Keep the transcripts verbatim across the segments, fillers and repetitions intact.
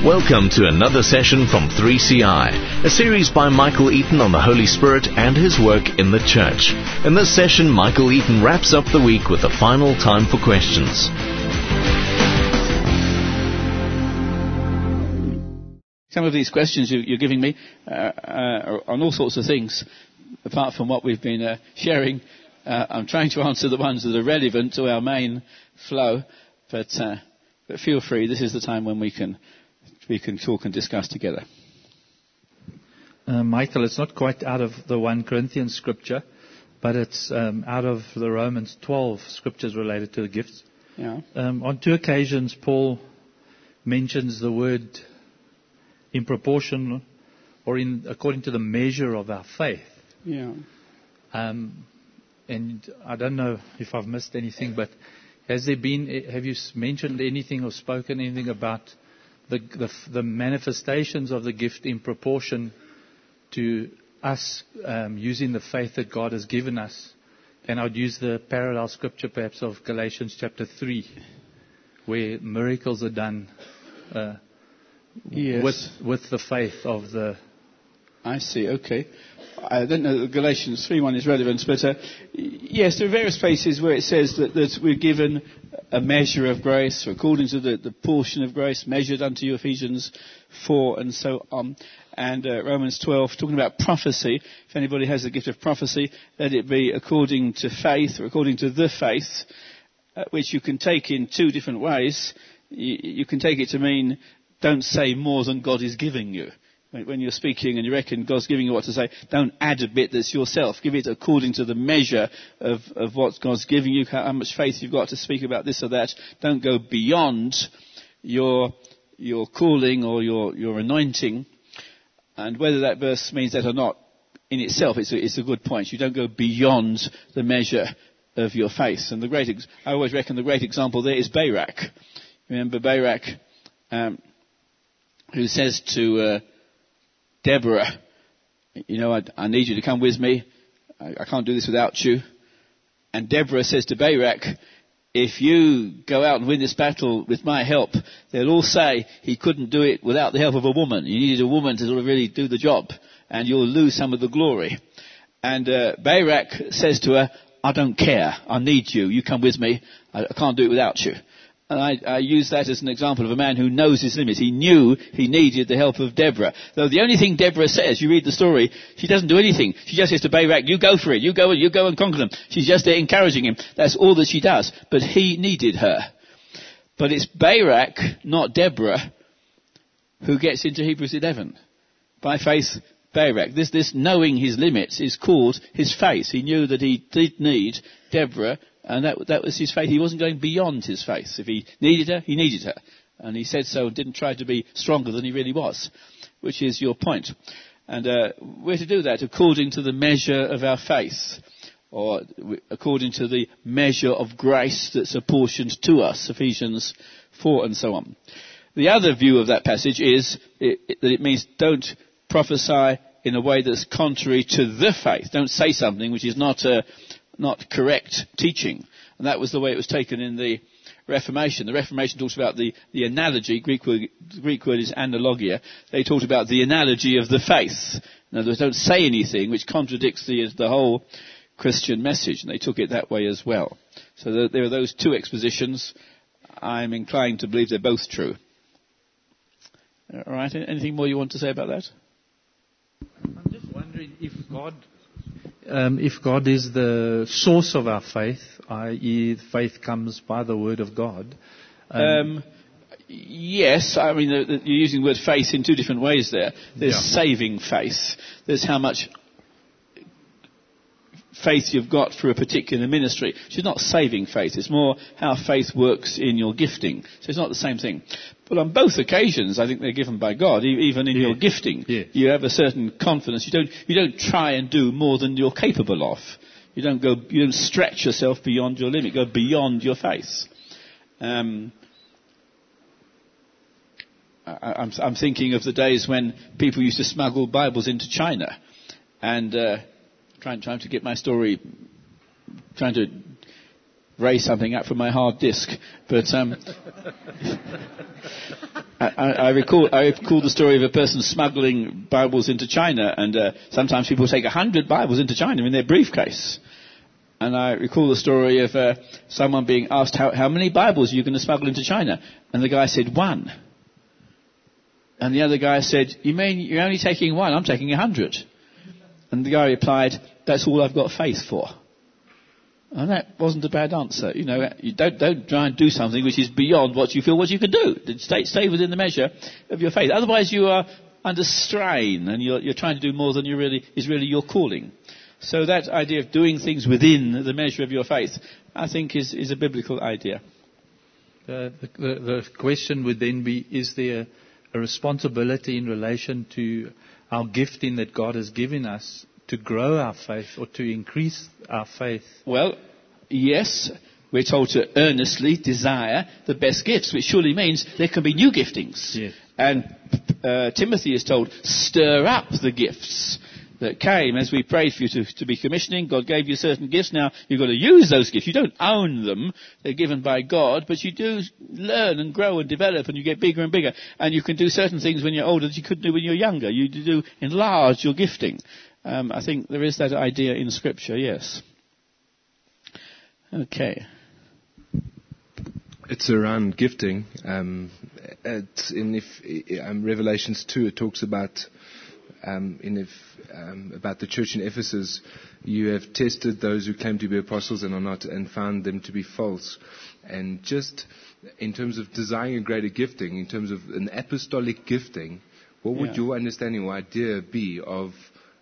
Welcome to another session from three C I, a series by Michael Eaton on the Holy Spirit and his work in the church. In this session, Michael Eaton wraps up the week with a final time for questions. Some of these questions you, you're giving me uh, uh, are on all sorts of things, apart from what we've been uh, sharing. Uh, I'm trying to answer the ones that are relevant to our main flow, but, uh, but feel free. This is the time when we can we can talk and discuss together. Uh, Michael, it's not quite out of the First Corinthians scripture, but it's um, out of the Romans twelve scriptures related to the gifts. Yeah. Um, on two occasions, Paul mentions the word in proportion or in according to the measure of our faith. Yeah. Um, and I don't know if I've missed anything, but has there been, have you mentioned anything or spoken anything about the, the, the manifestations of the gift in proportion to us um, using the faith that God has given us? And I'd use the parallel scripture perhaps of Galatians chapter three, where miracles are done uh, yes. with with the faith of the... I see, okay. I don't know that Galatians three one is relevant, but uh, yes, there are various places where it says that, that we're given a measure of grace, according to the, the portion of grace measured unto you, Ephesians four and so on. And uh, Romans twelve, talking about prophecy. If anybody has the gift of prophecy, let it be according to faith, or according to the faith, uh, which you can take in two different ways. You, you can take it to mean, don't say more than God is giving you. When you're speaking and you reckon God's giving you what to say, don't add a bit that's yourself. Give it according to the measure of, of what God's giving you, how, how much faith you've got to speak about this or that. Don't go beyond your your calling or your, your anointing. And whether that verse means that or not, in itself, it's a, it's a good point. You don't go beyond the measure of your faith. And the great, ex- I always reckon the great example there is Barak. Remember Barak, um, who says to uh, Deborah, you know, I, I need you to come with me. I, I can't do this without you. And Deborah says to Barak, if you go out and win this battle with my help, they'll all say he couldn't do it without the help of a woman. You needed a woman to sort of really do the job, and you'll lose some of the glory. And uh, Barak says to her, I don't care. I need you. You come with me. I, I can't do it without you. And I, I use that as an example of a man who knows his limits. He knew he needed the help of Deborah. Though the only thing Deborah says, you read the story, she doesn't do anything. She just says to Barak, you go for it. You go, you go and conquer them. She's just there encouraging him. That's all that she does. But he needed her. But it's Barak, not Deborah, who gets into Hebrews eleven. By faith, Barak. This, this knowing his limits is called his faith. He knew that he did need Deborah. And that, that was his faith. He wasn't going beyond his faith. If he needed her, he needed her. And he said so and didn't try to be stronger than he really was, which is your point. And uh, we're to do that according to the measure of our faith, or according to the measure of grace that's apportioned to us, Ephesians four and so on. The other view of that passage is it, it, that it means don't prophesy in a way that's contrary to the faith. Don't say something which is not a... not correct teaching. And that was the way it was taken in the Reformation. The Reformation talks about the, the analogy, Greek word, the Greek word is analogia. They talked about the analogy of the faith. In other words, don't say anything which contradicts the, the whole Christian message. And they took it that way as well. So there, there are those two expositions. I'm inclined to believe they're both true. All right, anything more you want to say about that? I'm just wondering if God... Um, if God is the source of our faith, that is faith comes by the word of God. Um, um, yes, I mean, the, the, you're using the word faith in two different ways there. There's yeah. saving faith. There's how much faith you've got for a particular ministry. It's not saving faith. It's more how faith works in your gifting. So it's not the same thing. But on both occasions, I think they're given by God. Even in yeah. your gifting, yeah. you have a certain confidence. You don't you don't try and do more than you're capable of. You don't go. You don't stretch yourself beyond your limit. Go beyond your faith. Um, I, I'm, I'm thinking of the days when people used to smuggle Bibles into China, and uh, trying trying to get my story, trying to raise something up from my hard disk, but. Um, I, I recall I recall the story of a person smuggling Bibles into China, and uh, sometimes people take a hundred Bibles into China in their briefcase. And I recall the story of uh, someone being asked, how, how many Bibles are you going to smuggle into China? And the guy said, one. And the other guy said, you mean you're only taking one? I'm taking a hundred. And the guy replied, that's all I've got faith for. And that wasn't a bad answer. You know, you don't, don't try and do something which is beyond what you feel what you can do. Stay, stay within the measure of your faith. Otherwise you are under strain and you're, you're trying to do more than you really, is really your calling. So that idea of doing things within the measure of your faith, I think, is, is a biblical idea. Uh, the, the, the question would then be, is there a responsibility in relation to our gifting that God has given us to grow our faith or to increase our faith? Well, yes, we're told to earnestly desire the best gifts, which surely means there can be new giftings. Yes. And uh, Timothy is told, stir up the gifts that came as we prayed for you to, to be commissioning. God gave you certain gifts. Now you've got to use those gifts. You don't own them. They're given by God, but you do learn and grow and develop, and you get bigger and bigger. And you can do certain things when you're older that you couldn't do when you're younger. You do enlarge your gifting. Um, I think there is that idea in Scripture, yes. Okay. It's around gifting. Um, it's in if um, Revelations two, it talks about um, in if um, about the church in Ephesus. You have tested those who claim to be apostles and are not, and found them to be false. And just in terms of desiring a greater gifting, in terms of an apostolic gifting, what would Yeah. your understanding or idea be of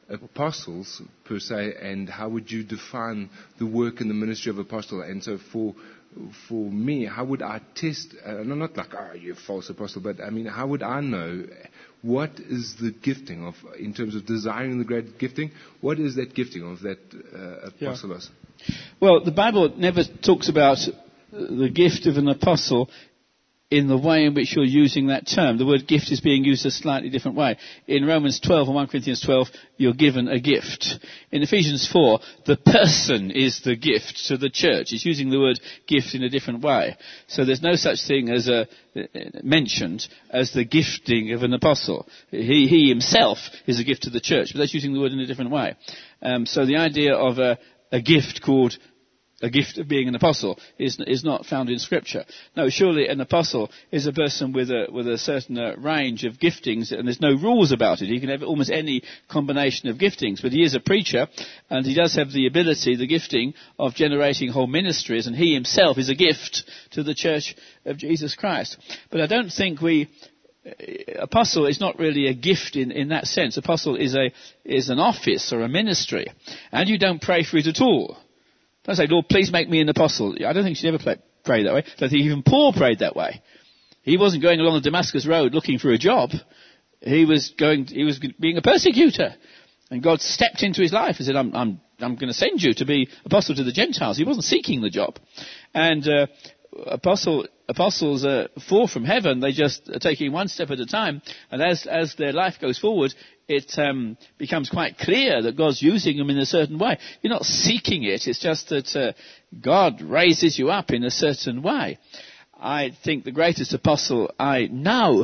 apostles per se, and how would you define the work and the ministry of apostle? And so for for me, how would I test, uh, no, not like, oh, you're a false apostle, but I mean, how would I know what is the gifting of, in terms of desiring the great gifting, what is that gifting of that uh, apostolos? Yeah. Well, the Bible never talks about the gift of an apostle in the way in which you're using that term. The word gift is being used a slightly different way. In Romans twelve and First Corinthians twelve, you're given a gift. In Ephesians four, the person is the gift to the church. It's using the word gift in a different way. So there's no such thing as a, mentioned as the gifting of an apostle. He, he himself is a gift to the church, but that's using the word in a different way. Um, so the idea of a, a gift called a gift of being an apostle is is not found in Scripture. No, surely an apostle is a person with a with a certain uh, range of giftings, and there's no rules about it. He can have almost any combination of giftings, but he is a preacher, and he does have the ability, the gifting of generating whole ministries, and he himself is a gift to the church of Jesus Christ. But I don't think we apostle is not really a gift in, in that sense. Apostle is a is an office or a ministry, and you don't pray for it at all. Don't say, Lord, please make me an apostle. I don't think she ever pray, prayed that way. I don't think even Paul prayed that way. He wasn't going along the Damascus road looking for a job. He was going. He was being a persecutor, and God stepped into his life and said, "I'm, I'm, I'm going to send you to be apostle to the Gentiles." He wasn't seeking the job, and uh, apostle apostles uh, fall from heaven. They just are taking one step at a time, and as as their life goes forward, it um, becomes quite clear that God's using them in a certain way. You're not seeking it. It's just that uh, God raises you up in a certain way. I think the greatest apostle I know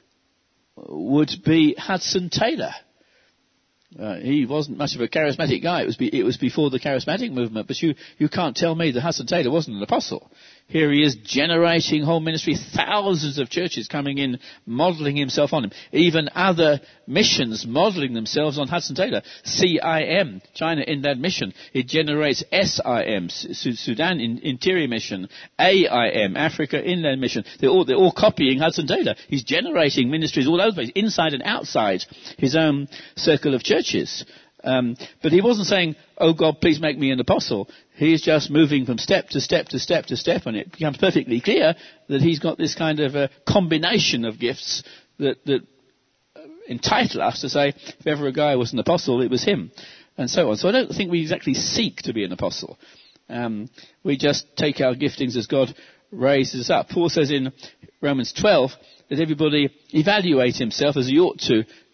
would be Hudson Taylor. Uh, he wasn't much of a charismatic guy. It was, be, it was before the charismatic movement. But you, you can't tell me that Hudson Taylor wasn't an apostle. Here he is generating whole ministry, thousands of churches coming in, modelling himself on him. Even other missions modelling themselves on Hudson Taylor. C I M, China Inland Mission. It generates S I M, Sudan Interior Mission. A I M, Africa Inland Mission. They're all, they're all copying Hudson Taylor. He's generating ministries all over the place, inside and outside his own circle of churches. Um, but he wasn't saying, oh God, please make me an apostle. He's just moving from step to step to step to step, and it becomes perfectly clear that he's got this kind of a combination of gifts that, that entitle us to say, if ever a guy was an apostle, it was him, and so on. So I don't think we exactly seek to be an apostle. Um, we just take our giftings as God raises us up. Paul says in Romans twelve that everybody evaluate himself as he ought to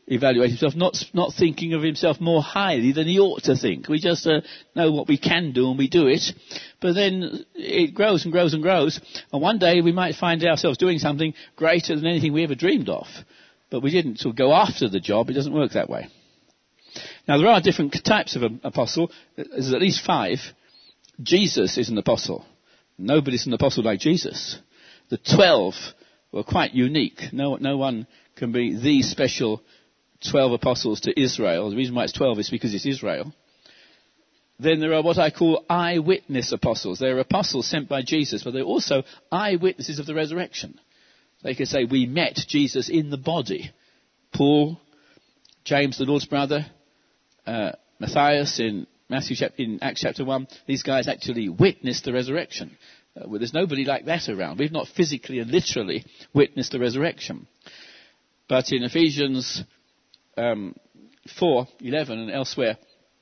evaluate himself, not not thinking of himself more highly than he ought to think. We just uh, know what we can do and we do it, but then it grows and grows and grows, and one day we might find ourselves doing something greater than anything we ever dreamed of, but we didn't sort of go after the job. It doesn't work that way. Now, there are different types of an apostle. There's at least five. Jesus is an apostle. Nobody's an apostle like Jesus. The twelve were quite unique. No, no one can be the special twelve apostles to Israel. The reason why it's twelve is because it's Israel. Then there are what I call eyewitness apostles. They're apostles sent by Jesus, but they're also eyewitnesses of the resurrection. They can say, we met Jesus in the body. Paul, James, the Lord's brother, uh, Matthias in Matthew in Acts chapter one, these guys actually witnessed the resurrection. Uh, well, there's nobody like that around. We've not physically and literally witnessed the resurrection. But in Ephesians um, four eleven and elsewhere,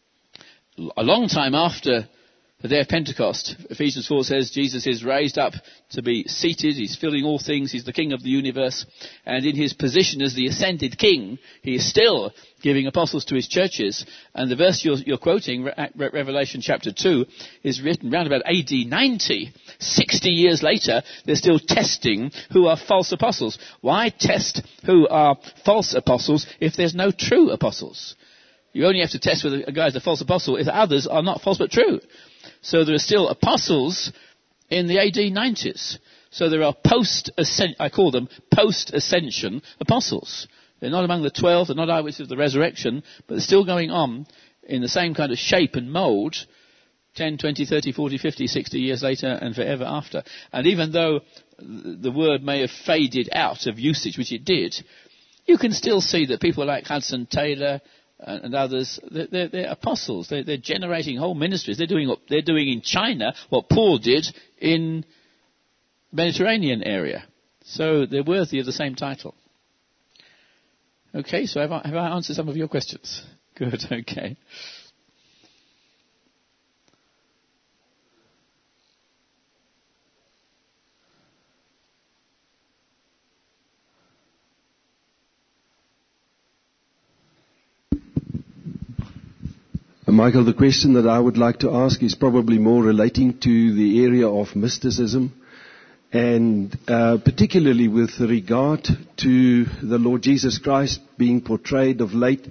a long time after the day of Pentecost, Ephesians four says Jesus is raised up to be seated. He's filling all things. He's the king of the universe. And in his position as the ascended king, he is still giving apostles to his churches. And the verse you're, you're quoting, Re- Revelation chapter two, is written around about A D ninety. sixty years later, they're still testing who are false apostles. Why test who are false apostles if there's no true apostles? You only have to test whether a guy is a false apostle if others are not false but true. So there are still apostles in the A D nineties. So there are post-ascension, I call them post-ascension apostles. They're not among the twelve, they're not eyewitnesses of the resurrection, but they're still going on in the same kind of shape and mould ten, twenty, thirty, forty, fifty, sixty years later and forever after. And even though the word may have faded out of usage, which it did, you can still see that people like Hudson Taylor and others, they're, they're apostles. They're, they're generating whole ministries. They're doing, they're doing in China what Paul did in the Mediterranean area. So they're worthy of the same title. Okay, so have I, have I answered some of your questions? Good, okay. Michael, the question that I would like to ask is probably more relating to the area of mysticism, and uh, particularly with regard to the Lord Jesus Christ being portrayed of late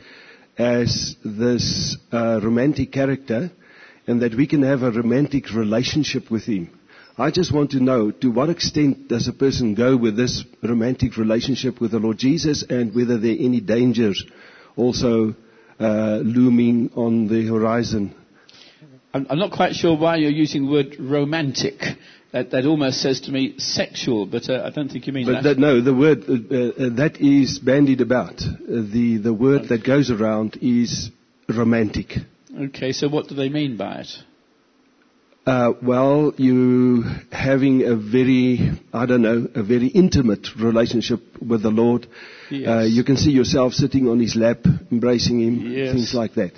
as this uh, romantic character, and that we can have a romantic relationship with him. I just want to know, to what extent does a person go with this romantic relationship with the Lord Jesus, and whether there are any dangers also Uh, looming on the horizon? I'm, I'm not quite sure why you're using the word romantic. That, that almost says to me sexual, but uh, I don't think you mean but that. that. No, the word uh, uh, that is bandied about. Uh, the the word that goes around is romantic. Okay, so what do they mean by it? Uh, well, you having a very, I don't know, a very intimate relationship with the Lord. Yes. Uh, you can see yourself sitting on his lap, embracing him, yes. Things like that.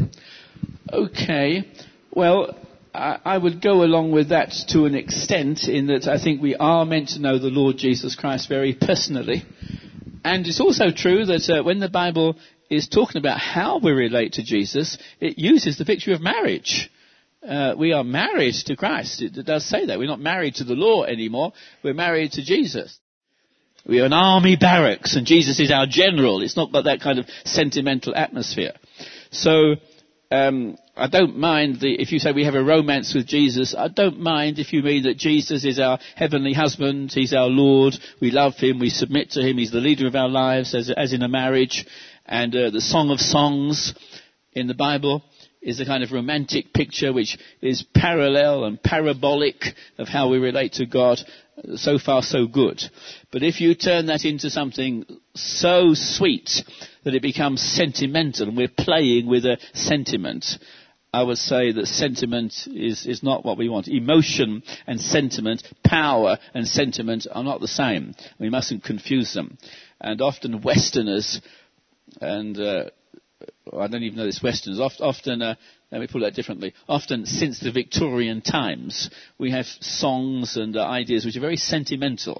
Okay. Well, I, I would go along with that to an extent, in that I think we are meant to know the Lord Jesus Christ very personally. And it's also true that uh, when the Bible is talking about how we relate to Jesus, it uses the picture of marriage. Uh, we are married to Christ. It, it does say that. We're not married to the law anymore. We're married to Jesus. We are an army barracks, and Jesus is our general. It's not got that kind of sentimental atmosphere. So um, I don't mind the, if you say we have a romance with Jesus. I don't mind if you mean that Jesus is our heavenly husband. He's our Lord. We love him. We submit to him. He's the leader of our lives, as, as in a marriage. And uh, the Song of Songs in the Bible is a kind of romantic picture which is parallel and parabolic of how we relate to God. So far, so good. But if you turn that into something so sweet that it becomes sentimental, and we're playing with a sentiment, I would say that sentiment is, is not what we want. Emotion and sentiment, power and sentiment are not the same. We mustn't confuse them. And often Westerners, and uh, I don't even know this Westerners, often, uh, let me put that differently, often since the Victorian times, we have songs and uh, ideas which are very sentimental.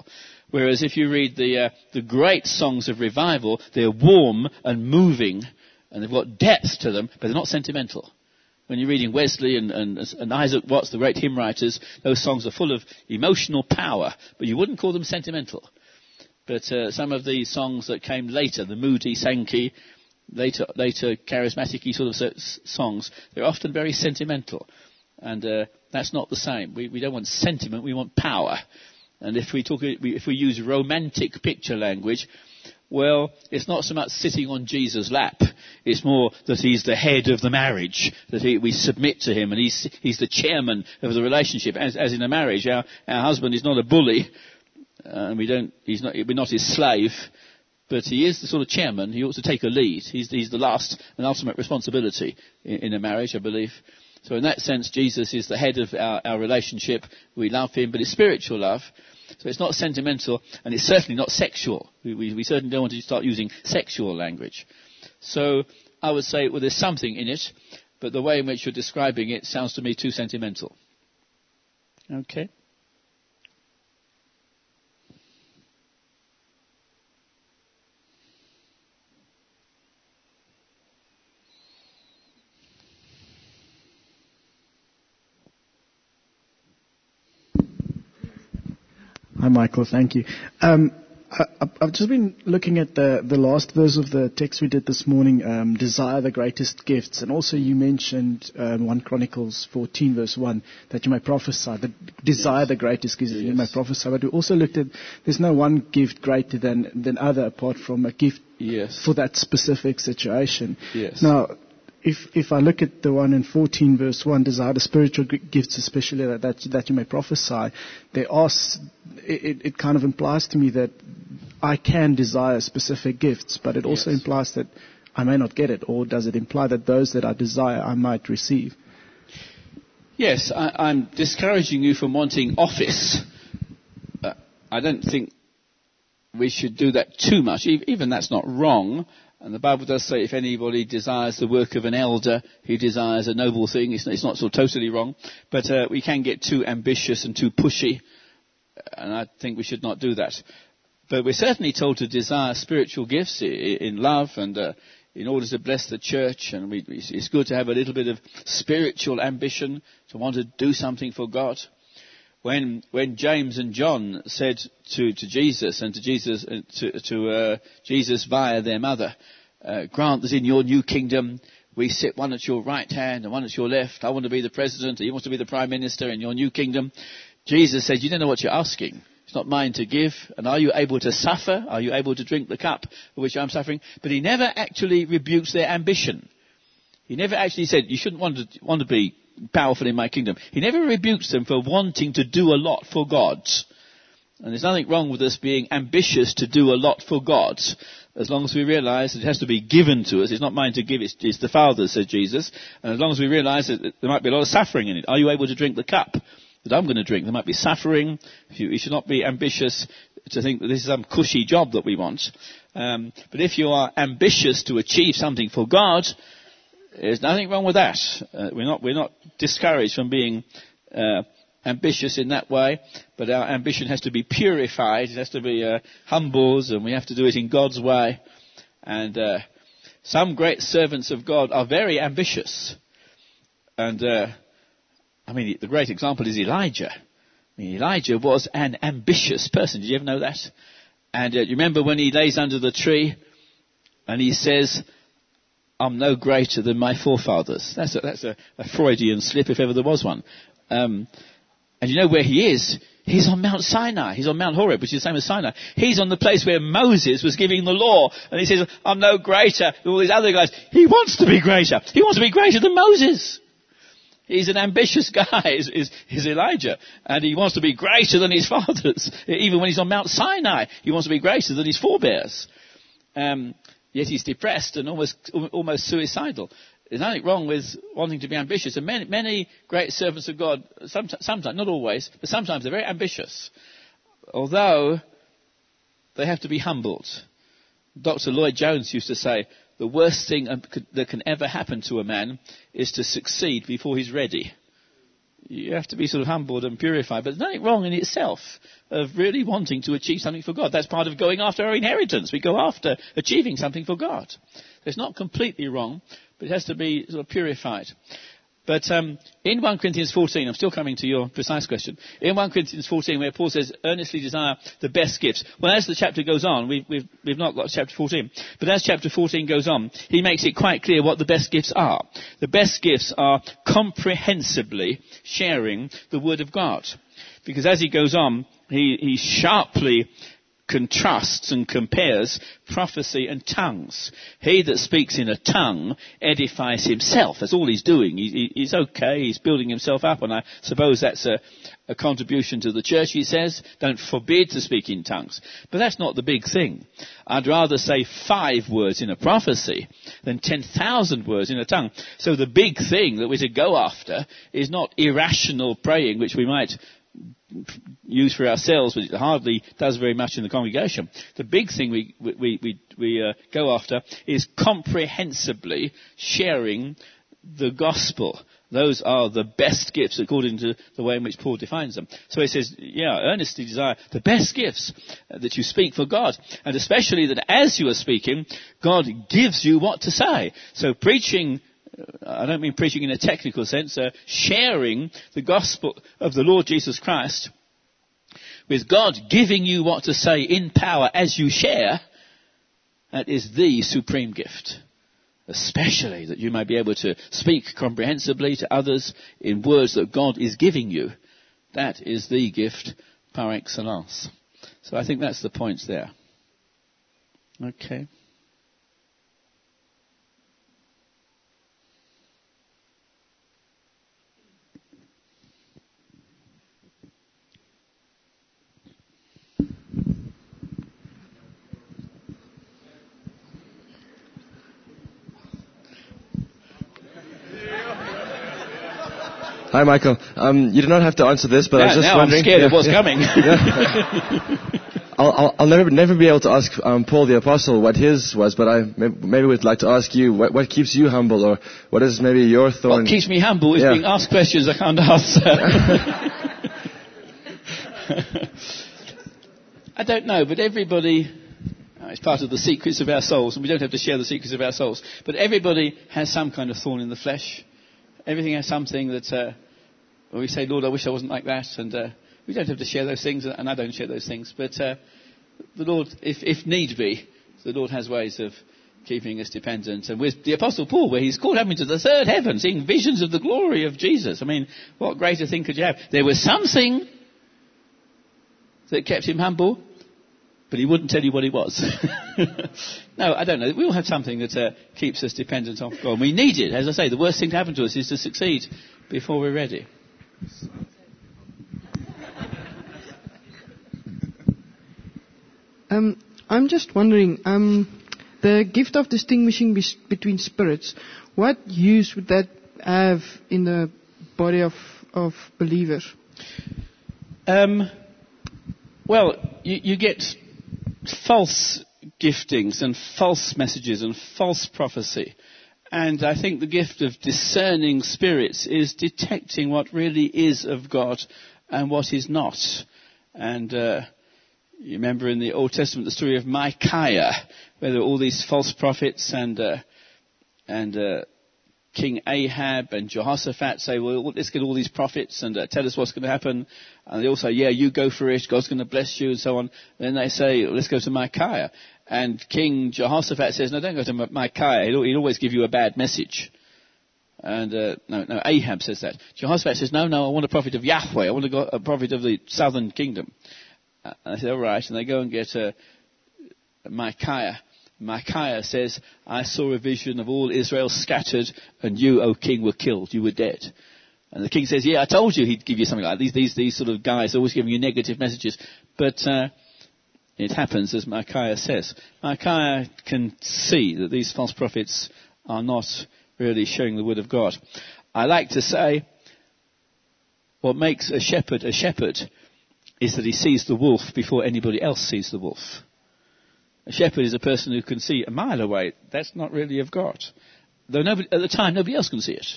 Whereas if you read the uh, the great songs of revival, they're warm and moving, and they've got depth to them, but they're not sentimental. When you're reading Wesley and, and, and Isaac Watts, the great hymn writers, those songs are full of emotional power, but you wouldn't call them sentimental. But uh, some of the songs that came later, the moody, Sankey, later, later charismatic-y sort of songs, they're often very sentimental. And uh, that's not the same. We, we don't want sentiment, we want power. And if we talk, if we use romantic picture language, well, it's not so much sitting on Jesus' lap. It's more that he's the head of the marriage, that he, we submit to him, and he's, he's the chairman of the relationship. As, as in a marriage, our, our husband is not a bully, uh, and we don't, he's not, we're not his slave, but he is the sort of chairman. He ought to take a lead. He's, he's the last and ultimate responsibility in, in a marriage, I believe. So in that sense, Jesus is the head of our, our relationship. We love him, but it's spiritual love. So it's not sentimental, and it's certainly not sexual. We, we, we certainly don't want to start using sexual language. So I would say, well, there's something in it, but the way in which you're describing it sounds to me too sentimental. Okay. Hi, Michael. Thank you. Um, I, I've just been looking at the, the last verse of the text we did this morning, um, desire the greatest gifts. And also you mentioned um, First Chronicles fourteen, verse one, that you may prophesy, the desire yes. the greatest gifts, yes. you may prophesy. But we also looked at there's no one gift greater than, than other apart from a gift yes. for that specific situation. Yes. Now, If if I look at the one in fourteen verse one, desire the spiritual gifts, especially that that, that you may prophesy, there are, it, it kind of implies to me that I can desire specific gifts, but it also yes. implies that I may not get it, or does it imply that those that I desire I might receive? Yes, I, I'm discouraging you from wanting office. Uh, I don't think we should do that too much. Even that's not wrong. And the Bible does say if anybody desires the work of an elder, he desires a noble thing. It's, it's not so totally wrong. But uh, we can get too ambitious and too pushy. And I think we should not do that. But we're certainly told to desire spiritual gifts in love and uh, in order to bless the church. And we, it's good to have a little bit of spiritual ambition, to want to do something for God. When when James and John said to, to Jesus and to Jesus uh, to, to uh, Jesus via their mother, uh, grant that in your new kingdom we sit one at your right hand and one at your left. I want to be the president, he wants to be the prime minister in your new kingdom. Jesus said, you don't know what you're asking. It's not mine to give. And are you able to suffer? Are you able to drink the cup for which I'm suffering? But he never actually rebukes their ambition. He never actually said, you shouldn't want to, want to be powerful in my kingdom. He never rebukes them for wanting to do a lot for God. And there's nothing wrong with us being ambitious to do a lot for God, as long as we realize that it has to be given to us. It's not mine to give, it's, it's the Father's, said Jesus. And as long as we realize that there might be a lot of suffering in it. Are you able to drink the cup that I'm going to drink? There might be suffering. You should not be ambitious to think that this is some cushy job that we want. Um, but if you are ambitious to achieve something for God, there's nothing wrong with that. Uh, we're not we're not discouraged from being uh, ambitious in that way, but our ambition has to be purified. It has to be uh, humbled, and we have to do it in God's way. And uh, some great servants of God are very ambitious. And uh, I mean, the great example is Elijah. I mean, Elijah was an ambitious person. Did you ever know that? And uh, you remember when he lays under the tree and he says, I'm no greater than my forefathers. That's a, that's a, a Freudian slip if ever there was one. Um, and you know where he is? He's on Mount Sinai. He's on Mount Horeb, which is the same as Sinai. He's on the place where Moses was giving the law. And he says, I'm no greater than all these other guys. He wants to be greater. He wants to be greater than Moses. He's an ambitious guy, is, is, is Elijah. And he wants to be greater than his fathers. Even when he's on Mount Sinai, he wants to be greater than his forebears. Um, Yet he's depressed and almost almost suicidal. There's nothing wrong with wanting to be ambitious. And many, many great servants of God, sometimes, sometimes, not always, but sometimes they're very ambitious. Although they have to be humbled. Doctor Lloyd Jones used to say, the worst thing that can ever happen to a man is to succeed before he's ready. you have to be sort of humbled and purified. But there's nothing wrong in itself of really wanting to achieve something for God. That's part of going after our inheritance. We go after achieving something for God. So it's not completely wrong, but it has to be sort of purified. But um, in First Corinthians fourteen, I'm still coming to your precise question. In First Corinthians fourteen, where Paul says, earnestly desire the best gifts. Well, as the chapter goes on, we've, we've, we've not got chapter fourteen, but as chapter fourteen goes on, he makes it quite clear what the best gifts are. The best gifts are comprehensively sharing the Word of God. Because as he goes on, he, he sharply contrasts and compares prophecy and tongues. He that speaks in a tongue edifies himself. That's all he's doing. He, he, he's okay. He's building himself up, and I suppose that's a, a contribution to the church, he says. Don't forbid to speak in tongues. But that's not the big thing. I'd rather say five words in a prophecy than ten thousand words in a tongue. So the big thing that we're to go after is not irrational praying, which we might use for ourselves, but it hardly does very much in the congregation. The big thing we we we, we uh, go after is comprehensively sharing the gospel. Those are the best gifts according to the way in which Paul defines them. So he says, yeah, earnestly desire the best gifts uh, that you speak for God. And especially that as you are speaking, God gives you what to say. So preaching, I don't mean preaching in a technical sense, uh, sharing the gospel of the Lord Jesus Christ with God giving you what to say in power as you share, that is the supreme gift. Especially that you may be able to speak comprehensively to others in words that God is giving you. That is the gift par excellence. So I think that's the points there. Okay. Hi, Michael. Um, you do not have to answer this, but yeah, I was just now wondering. I'm scared yeah, of what's yeah, coming. Yeah. I'll, I'll, I'll never, never be able to ask um, Paul the Apostle what his was, but I maybe would like to ask you what, what keeps you humble, or what is maybe your thorn? What keeps me humble is yeah. being asked questions I can't answer. I don't know, but everybody. It's part of the secrets of our souls, and we don't have to share the secrets of our souls. But everybody has some kind of thorn in the flesh. Everything has something that uh, we say, Lord, I wish I wasn't like that. And uh, we don't have to share those things, and I don't share those things. But uh, the Lord, if, if need be, the Lord has ways of keeping us dependent. And with the Apostle Paul, where he's called up into the third heaven, seeing visions of the glory of Jesus. I mean, what greater thing could you have? There was something that kept him humble, but he wouldn't tell you what it was. No, I don't know. We all have something that uh, keeps us dependent on God. We need it. As I say, the worst thing to happen to us is to succeed before we're ready. Um, I'm just wondering, um, the gift of distinguishing be- between spirits, what use would that have in the body of, of believers? Um, well, you, you get false giftings and false messages and false prophecy. And I think the gift of discerning spirits is detecting what really is of God and what is not. And uh, you remember in the Old Testament the story of Micaiah, where there were all these false prophets, and uh, and uh, King Ahab and Jehoshaphat say, well, let's get all these prophets and uh, tell us what's going to happen. And they all say, yeah, you go for it, God's going to bless you, and so on. And then they say, let's go to Micaiah. And King Jehoshaphat says, no, don't go to Micaiah, he'll, he'll always give you a bad message. And, uh, no, no, Ahab says that. Jehoshaphat says, no, no, I want a prophet of Yahweh, I want a, a prophet of the southern kingdom. Uh, and I said, all right, and they go and get uh, Micaiah. Micaiah says, I saw a vision of all Israel scattered, and you, O king, were killed. You were dead. And the king says, yeah, I told you he'd give you something like that. These, these, these sort of guys are always giving you negative messages. But uh, it happens as Micaiah says. Micaiah can see that these false prophets are not really showing the word of God. I like to say, what makes a shepherd a shepherd is that he sees the wolf before anybody else sees the wolf. A shepherd is a person who can see a mile away. That's not really of God. Though nobody, at the time, nobody else can see it.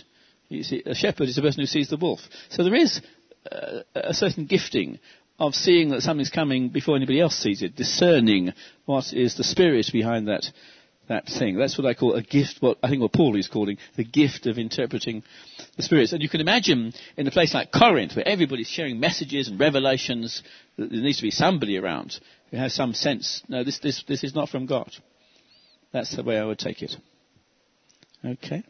You see, a shepherd is a person who sees the wolf. So there is uh, a certain gifting of seeing that something's coming before anybody else sees it, discerning what is the spirit behind that that thing. That's what I call a gift, what I think what Paul is calling the gift of interpreting the spirits. And you can imagine in a place like Corinth, where everybody's sharing messages and revelations, that there needs to be somebody around who has some sense, no, this, this, this is not from God. That's the way I would take it. Okay.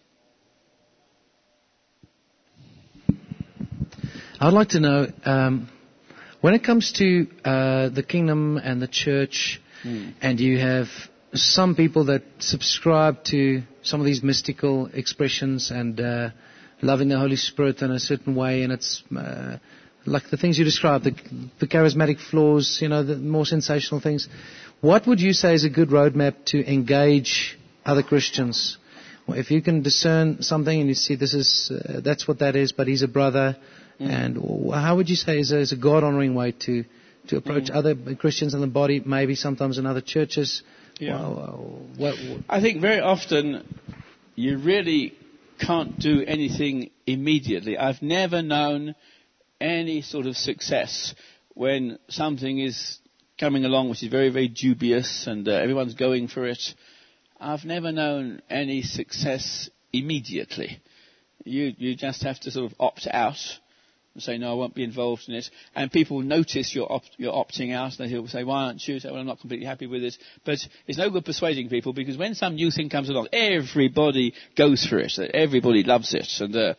I'd like to know, um, when it comes to uh, the kingdom and the church, mm. and you have some people that subscribe to some of these mystical expressions and uh, loving the Holy Spirit in a certain way, and it's uh, like the things you described, the, the charismatic flaws, you know, the more sensational things. What would you say is a good roadmap to engage other Christians? Well, if you can discern something and you see this is uh, that's what that is, but he's a brother, mm. and how would you say is a, is a God-honoring way to to approach mm. other Christians in the body, maybe sometimes in other churches? Yeah. Well, what, what? I think very often you really can't do anything immediately. I've never known any sort of success when something is coming along which is very, very dubious and uh, everyone's going for it. I've never known any success immediately. You you just have to sort of opt out and say, no, I won't be involved in it. And people notice you're, opt, you're opting out, and they'll say, why aren't you? Say, well, I'm not completely happy with it. But it's no good persuading people, because when some new thing comes along, everybody goes for it. Everybody loves it. And uh,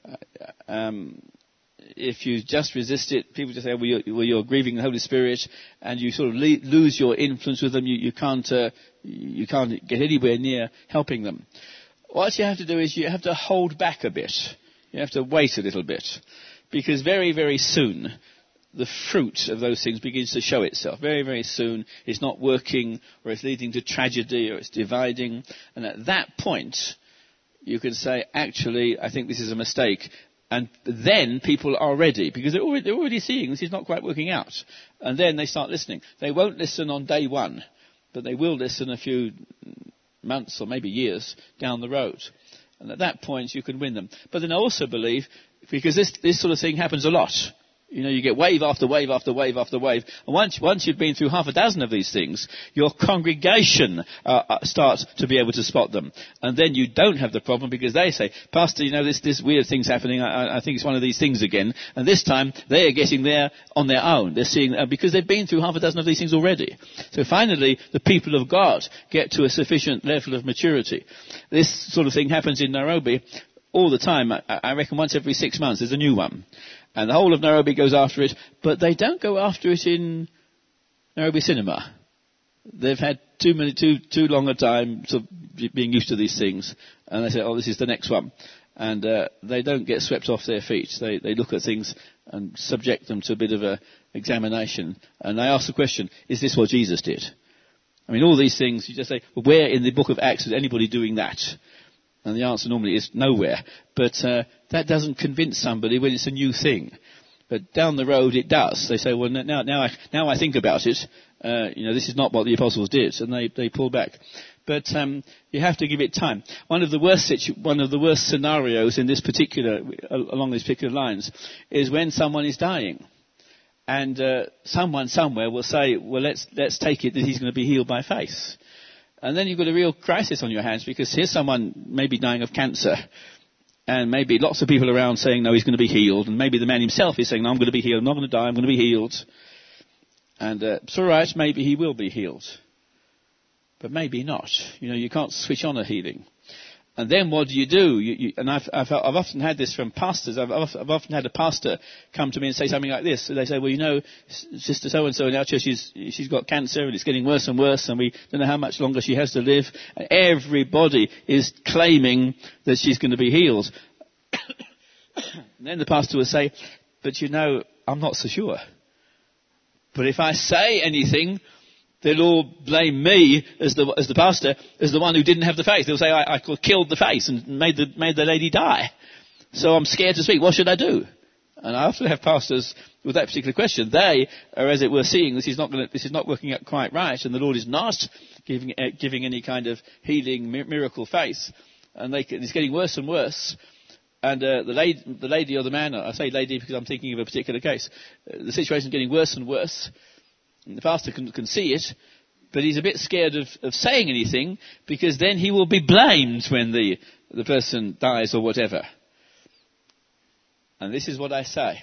um, if you just resist it, people just say, well, you're, well, you're grieving the Holy Spirit, and you sort of le- lose your influence with them. You, you can't uh, you can't get anywhere near helping them. What you have to do is you have to hold back a bit. You have to wait a little bit. Because very, very soon, the fruit of those things begins to show itself. Very, very soon, it's not working, or it's leading to tragedy, or it's dividing. And at that point, you can say, actually, I think this is a mistake. And then people are ready, because they're already, they're already seeing this is not quite working out. And then they start listening. They won't listen on day one, but they will listen a few months or maybe years down the road. And at that point, you can win them. But then I also believe, because this, this sort of thing happens a lot. You know, you get wave after wave after wave after wave. And once, once you've been through half a dozen of these things, your congregation uh, starts to be able to spot them. And then you don't have the problem, because they say, Pastor, you know, this, this weird thing's happening. I, I think it's one of these things again. And this time, they are getting there on their own. They're seeing, uh, because they've been through half a dozen of these things already. So finally, the people of God get to a sufficient level of maturity. This sort of thing happens in Nairobi all the time. I, I reckon once every six months there's a new one. And the whole of Nairobi goes after it, but they don't go after it in Nairobi Cinema. They've had too many, too too long a time sort of being used to these things, and they say, "Oh, this is the next one," and uh, they don't get swept off their feet. They they look at things and subject them to a bit of a examination, and they ask the question: is this what Jesus did? I mean, all these things, you just say, well, where in the book of Acts is anybody doing that? And the answer normally is nowhere. But uh, that doesn't convince somebody when it's a new thing. But down the road it does. They say, well, now, now, I, now I think about it. Uh, you know, this is not what the apostles did, and they, they pull back. But um, you have to give it time. One of the worst situ- one of the worst scenarios in this particular, along these particular lines, is when someone is dying, and uh, someone somewhere will say, well, let's let's take it that he's going to be healed by faith. And then you've got a real crisis on your hands, because here's someone maybe dying of cancer, and maybe lots of people around saying, no, he's going to be healed, and maybe the man himself is saying, no, I'm going to be healed, I'm not going to die, I'm going to be healed. And uh, it's all right, maybe he will be healed. But maybe not. You know, you can't switch on a healing. And then what do you do? You, you, and I've, I've, I've often had this from pastors. I've, I've often had a pastor come to me and say something like this. So they say, well, you know, Sister so-and-so in our church, she's, she's got cancer and it's getting worse and worse, and we don't know how much longer she has to live. And everybody is claiming that she's going to be healed. And then the pastor will say, but you know, I'm not so sure. But if I say anything, they'll all blame me as the as the pastor, as the one who didn't have the faith. They'll say I, I killed the faith and made the made the lady die. So I'm scared to speak. What should I do? And I often have pastors with that particular question. They are, as it were, seeing this is not going to, this is not working out quite right, and the Lord is not giving uh, giving any kind of healing miracle faith, and they, it's getting worse and worse. and uh, the, lady, the lady or the man, I say lady because I'm thinking of a particular case, uh, the situation is getting worse and worse. And the pastor can, can see it, but he's a bit scared of, of saying anything because then he will be blamed when the, the person dies or whatever. And this is what I say.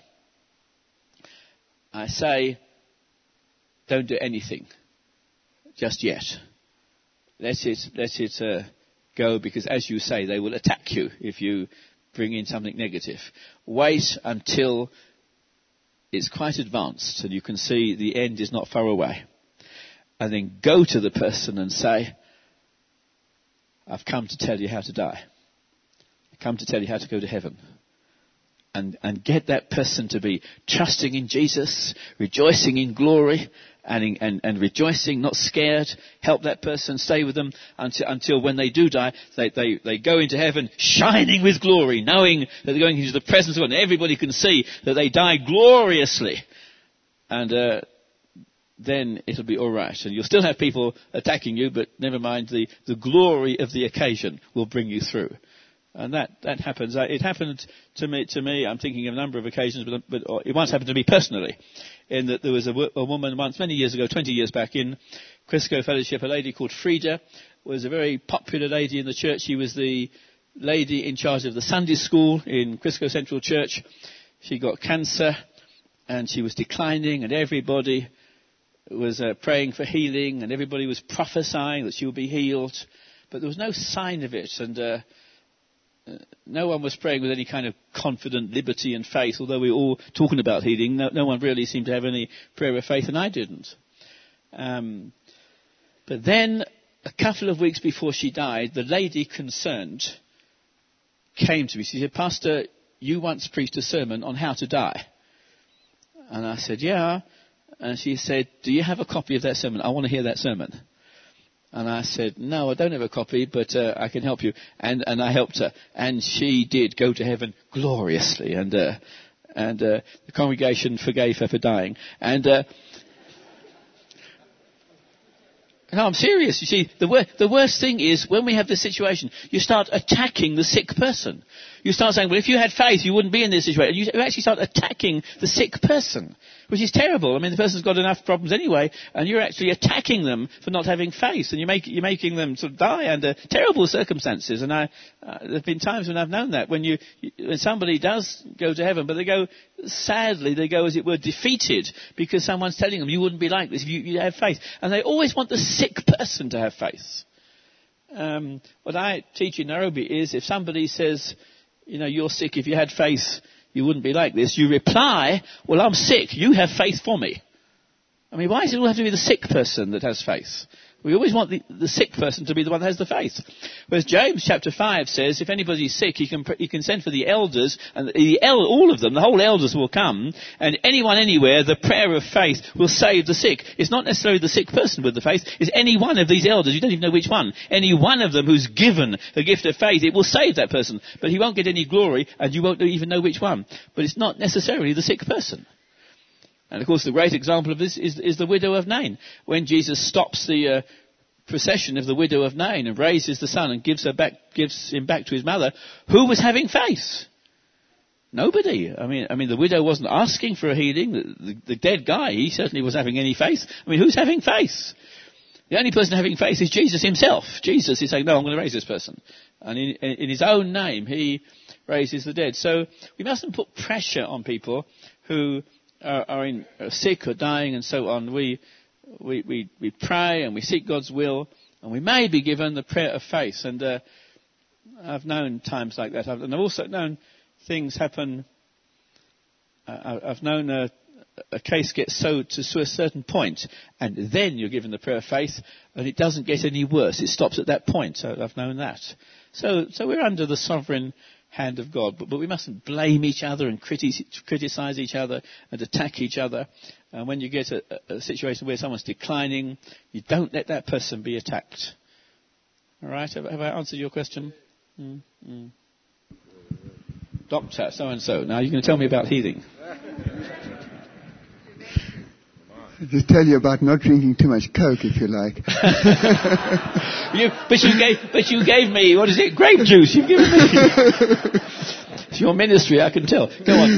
I say, don't do anything just yet. Let it, let it uh, go, because as you say, they will attack you if you bring in something negative. Wait until it's quite advanced and you can see the end is not far away. And then go to the person and say, I've come to tell you how to die. I've come to tell you how to go to heaven. And, and get that person to be trusting in Jesus, rejoicing in glory, and, in, and, and rejoicing, not scared. Help that person, stay with them until, until when they do die, they, they, they go into heaven shining with glory, knowing that they're going into the presence of God. And everybody can see that they die gloriously. And uh, then it'll be all right. And you'll still have people attacking you, but never mind, the, the glory of the occasion will bring you through. And that, that happens. It happened to me, to me, I'm thinking of a number of occasions, but, but it once happened to me personally, in that there was a, a woman once, many years ago, twenty years back, in Crisco Fellowship, a lady called Frida, was a very popular lady in the church. She was the lady in charge of the Sunday school in Crisco Central Church. She got cancer, and she was declining, and everybody was uh, praying for healing, and everybody was prophesying that she would be healed, but there was no sign of it, and uh, Uh, no one was praying with any kind of confident liberty and faith, although we were all talking about healing. No, no one really seemed to have any prayer of faith, and I didn't. Um, but then, a couple of weeks before she died, the lady concerned came to me. She said, Pastor, you once preached a sermon on how to die. And I said, yeah. And she said, do you have a copy of that sermon? I want to hear that sermon. And I said, no, I don't have a copy, but uh, I can help you. And, and I helped her. And she did go to heaven gloriously. And, uh, and uh, the congregation forgave her for dying. And uh, no, I'm serious. You see, the, wor- the worst thing is when we have this situation, you start attacking the sick person. You start saying, well, if you had faith, you wouldn't be in this situation. You actually start attacking the sick person, which is terrible. I mean, the person's got enough problems anyway, and you're actually attacking them for not having faith, and you make, you're making them sort of die under terrible circumstances. And I, uh, there have been times when I've known that, when you, when somebody does go to heaven, but they go, sadly, they go, as it were, defeated, because someone's telling them, you wouldn't be like this if you, you have faith. And they always want the sick person to have faith. Um, what I teach in Nairobi is, if somebody says, you know, you're sick, if you had faith, you wouldn't be like this, you reply, well, I'm sick, you have faith for me. I mean, why does it all have to be the sick person that has faith? We always want the, the sick person to be the one that has the faith. Whereas James chapter five says, if anybody's sick, he can, he can send for the elders, and the el- all of them, the whole elders will come, and anyone anywhere, the prayer of faith will save the sick. It's not necessarily the sick person with the faith, it's any one of these elders, you don't even know which one, any one of them who's given the gift of faith, it will save that person. But he won't get any glory, and you won't even know which one. But it's not necessarily the sick person. And of course, the great example of this is, is the widow of Nain. When Jesus stops the uh, procession of the widow of Nain and raises the son and gives her back, gives him back to his mother, who was having faith? Nobody. I mean, I mean, the widow wasn't asking for a healing. The, the, the dead guy, he certainly wasn't having any faith. I mean, who's having faith? The only person having faith is Jesus himself. Jesus is saying, no, I'm going to raise this person. And in, in his own name, he raises the dead. So we mustn't put pressure on people who are, are, in, are sick or dying and so on. We, we, we, we pray and we seek God's will, and we may be given the prayer of faith. And uh, I've known times like that. I've, and I've also known things happen. Uh, I've known a, a case gets so to a certain point, and then you're given the prayer of faith, and it doesn't get any worse. It stops at that point. So I've known that. So, so we're under the sovereign hand of God, but, but we mustn't blame each other and criti- criticize each other and attack each other. And when you get a, a situation where someone's declining, you don't let that person be attacked. All right? Have, have I answered your question? Mm, mm. Doctor, so and so. Now you're going to tell me about healing. Just tell you about not drinking too much Coke, if you like. you, but you gave, but you gave me, what is it, grape juice? You've given me. It's your ministry, I can tell. Go on.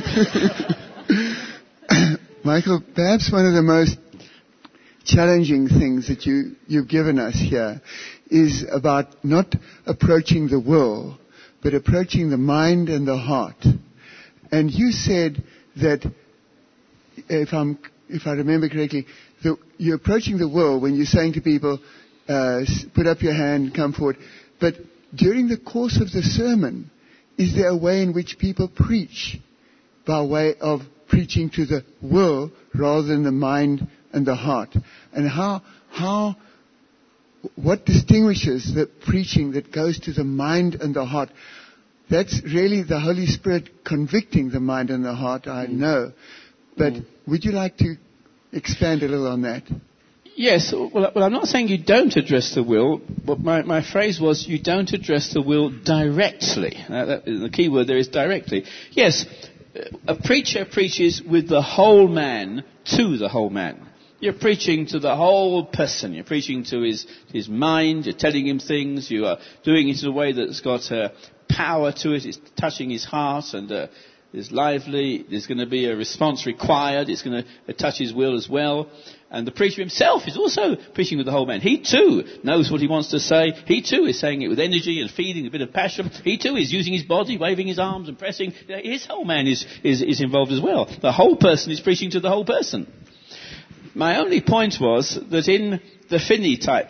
Michael, perhaps one of the most challenging things that you, you've given us here is about not approaching the will, but approaching the mind and the heart. And you said that, if I'm, if I remember correctly, the, you're approaching the will when you're saying to people, uh, put up your hand, come forward. But during the course of the sermon, is there a way in which people preach by way of preaching to the will rather than the mind and the heart? And how, how, what distinguishes the preaching that goes to the mind and the heart? That's really the Holy Spirit convicting the mind and the heart, I know. But mm. would you like to expand a little on that? Yes. Well, well, I'm not saying you don't address the will, but my, my phrase was you don't address the will directly. Uh, that, the key word there is directly. Yes, a preacher preaches with the whole man to the whole man. You're preaching to the whole person. You're preaching to his, his mind. You're telling him things. You are doing it in a way that's got uh, power to it. It's touching his heart and uh, is lively. There's going to be a response required. It's going to touch his will as well. And the preacher himself is also preaching with the whole man. He too knows what he wants to say. He too is saying it with energy and feeling, a bit of passion. He too is using his body, waving his arms and pressing. His whole man is, is, is involved as well. The whole person is preaching to the whole person. My only point was that in the Finney type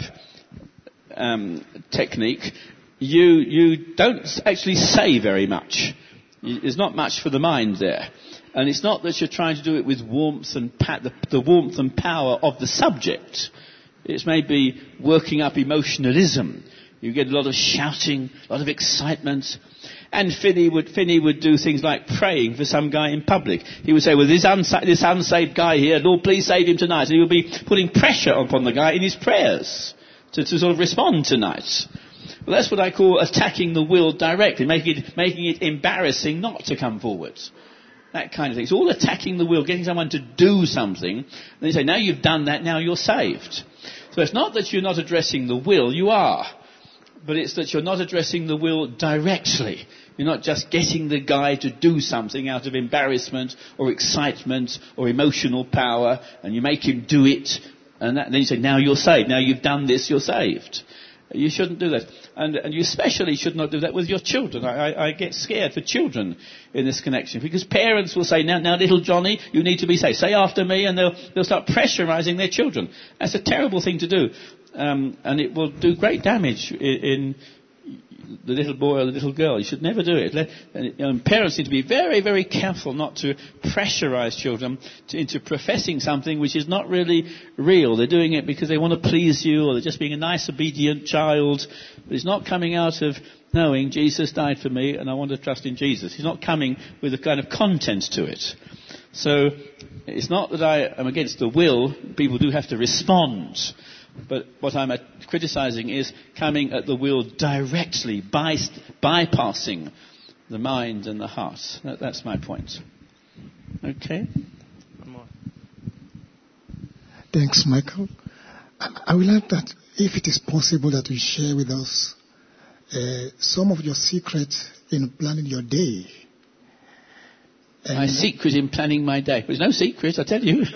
um, technique, you, you don't actually say very much. There's not much for the mind there. And it's not that you're trying to do it with warmth and pa- the, the warmth and power of the subject. It's maybe working up emotionalism. You get a lot of shouting, a lot of excitement. And Finney would, Finney would do things like praying for some guy in public. He would say, well, this, unsa- this unsaved guy here, Lord, please save him tonight. And he would be putting pressure upon the guy in his prayers to, to sort of respond tonight. Well, that's what I call attacking the will directly, making it, making it embarrassing not to come forward. That kind of thing. It's all attacking the will, getting someone to do something. And they say, now you've done that, now you're saved. So it's not that you're not addressing the will, you are. But it's that you're not addressing the will directly. You're not just getting the guy to do something out of embarrassment or excitement or emotional power, and you make him do it, and, that, and then you say, now you're saved. Now you've done this, you're saved. You shouldn't do that. And, and you especially should not do that with your children. I, I, I get scared for children in this connection, because parents will say, now, now little Johnny, you need to be saved. Say after me, and they'll, they'll start pressurizing their children. That's a terrible thing to do. Um, and it will do great damage in, in the little boy or the little girl. You should never do it. Let, and, you know, parents need to be very, very careful not to pressurize children to, into professing something which is not really real. They're doing it because they want to please you, or they're just being a nice, obedient child. But it's not coming out of knowing Jesus died for me and I want to trust in Jesus. It's not coming with a kind of content to it. So it's not that I am against the will. People do have to respond. But what I'm criticizing is coming at the will directly, by, bypassing the mind and the heart. That, that's my point. Okay? One more. Thanks, Michael. I, I would like that, if it is possible, that you share with us uh, some of your secrets in planning your day. And my secret in planning my day. There's no secret, I tell you.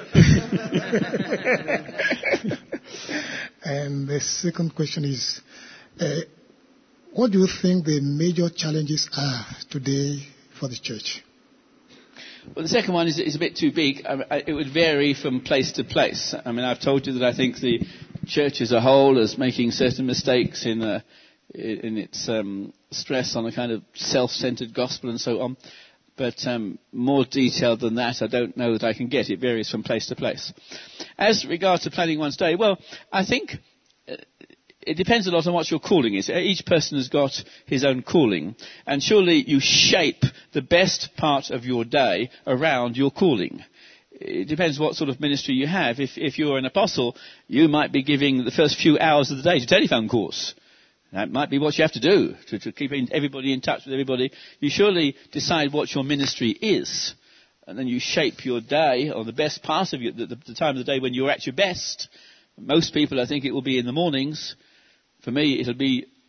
And the second question is, uh, what do you think the major challenges are today for the church? Well, the second one is, is a bit too big. I, I, it would vary from place to place. I mean, I've told you that I think the church as a whole is making certain mistakes in, uh, in its um, stress on a kind of self-centered gospel and so on. But um, more detailed than that, I don't know that I can get. It varies from place to place. As regards to planning one's day, well, I think uh, it depends a lot on what your calling is. Each person has got his own calling. And surely you shape the best part of your day around your calling. It depends what sort of ministry you have. If, if you're an apostle, you might be giving the first few hours of the day to telephone calls. That might be what you have to do to, to keep everybody in touch with everybody. You surely decide what your ministry is, and then you shape your day, or the best part of your, the, the time of the day when you're at your best. Most people, I think it will be in the mornings. For me, it'll be